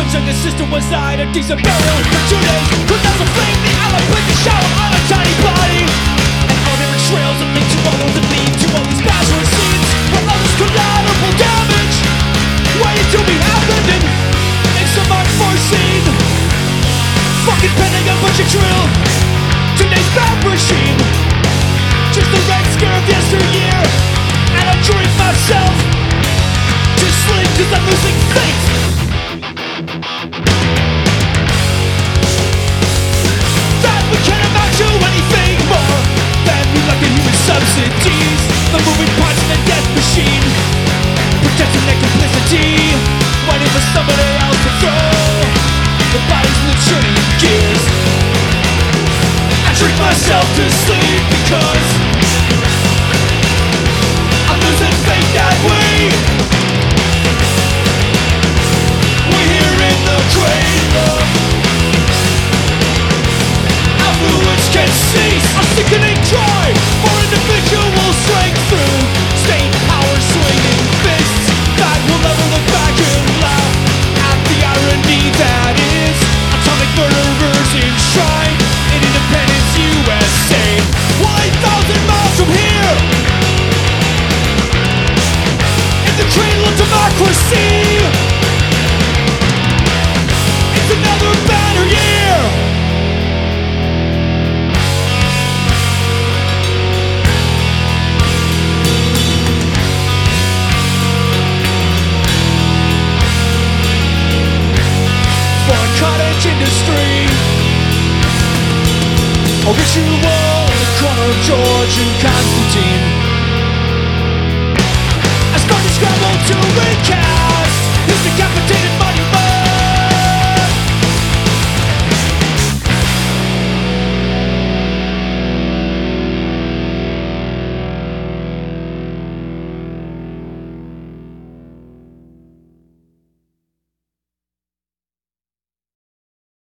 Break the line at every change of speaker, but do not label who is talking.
Sunshine, the system was died a decent burial for 2 days. Cause as a flame, the outlet put the shower on a tiny body. And all different trails that lead to all those that lead to all these bachelor scenes where others collateral damage waiting to be happened and in some unforeseen fucking pending a bunch of drill. Today's bad regime, just the red scare of yesteryear. And I drink myself to sleep cause I'm losing faith. That we can't amount to anything more than we like the human subsidies, the moving parts in the death machine, protecting their complicity, waiting for somebody else to throw the bodies in the churning gears. I drink myself to sleep because I'm losing faith that we're here in the cradle. Affluence can cease, a sickening cry for individual strength through state power swinging fists that will never look back and laugh at the irony that is atomic murderers enshrined in Independence USA, 1,000 miles from here, in the cradle of democracy. It's another banner year. Cottage industry, a ritual in the corner of George and Constantine. I start to scramble to recast his decapitated